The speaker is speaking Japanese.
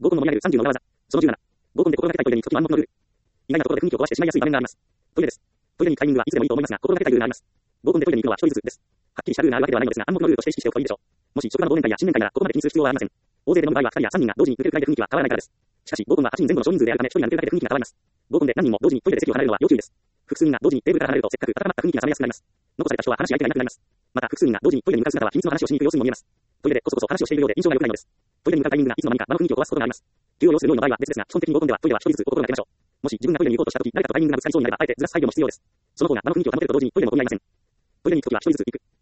合コンの盛り上げる30の裏技。その17。合コンで心がけたいトイレに時も暗黙のルール。意外なところで雰囲気を壊してしまいやすい場面があります。トイレです。トイレに行くタイミングはいつでもいいと思いますが、心がけたいルールがあります。合コンでトイレに行くのは一人ずつです。はっきりしたルールがあるわけではないのですが、暗黙のルールとして意識しておくといいでしょう。もし職場の忘年会や新年会ならここまで気にする必要はありません。大勢で飲む場合は2人や3人が同時に受けるくらいで雰囲気は変わらないからです。しかし、合コンは8人前後の少人数であるため、1人が抜けるだけで雰囲気が変わります。合コンで何人も同時にトイレで席を離れるのは要注意です。複数人が同時にテーブルから離れるとせっかく温まった雰囲気が冷めやすくなります。残された人は話し相手がいなくなります。また、複数人が同時にトイレに向かう姿は秘密の話をしに行く様子にも見えます。トイレでこそこそ話をしているようで印象が良くないのです。トイレに向かうタイミングがいつの間にか場の雰囲気を壊すことがあります。急を要する用意の場合は別ですが、基本的に合コンではトイレは一人ずつお心がけましょう。もし自分がトイレに行こうとしたとき、誰かとタイミングがぶつかりそうになれば、あえてずらす配慮も必要です。その方が場の雰囲気を保てると同時にトイレも混み合いません。トイレに行くときは一人ずつ行く。